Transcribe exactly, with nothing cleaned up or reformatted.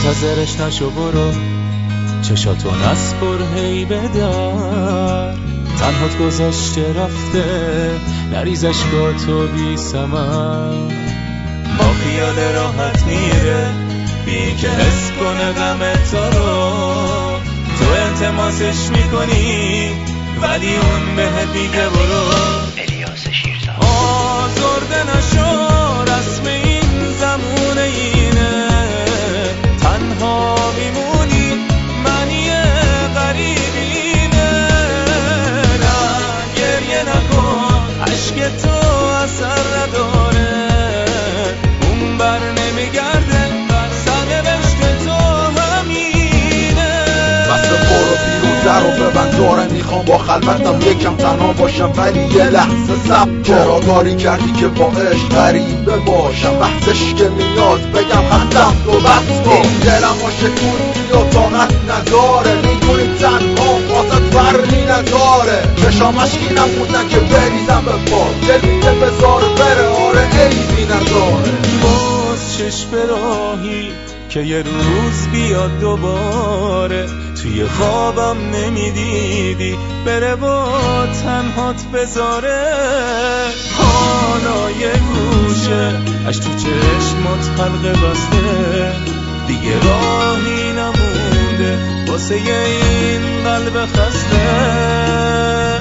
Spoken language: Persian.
منتظرش نشو برو، چشاتو نسپر هی بدر، تنهات گذاشته رفته نریزش با تو بی سمن. با خیال راحت میره بی که حس کنه غم تو رو، تو التماسش میکنی ولی اون بهت میگه برو. الیاس شیرزاد. آزرده نشو رسم این زمونه اینه، تنها میمونی منی غریبینه. نه گریه نکن عشق تو اثر نداره، اون بر نمیگرده سرنوشت تو همینه. بس برو بیرون در و ببند داره، میخوام با خلوتم یکم تنها باشم ولی یه لحظه صبر. چرا کاری کردی که با عشق غریبه باشم، وقتش که نیاز بگم خندم تو بس کن. دلم شکوندی و طاقت نداره، میدونی تنها واسه فرقی نداره. چشام اشکی نموندن که بریزم به پاس، دل میگه بذار بره آره عیبی نداره. باز چشم راهی که یه روز بیاد دوباره، توی خوابم نمیدیدی بره با تنهات بذاره. حالا یه گوشه اش تو چشمات حلقه بسته، دیگه راهی نمونده واسه این قلب خسته.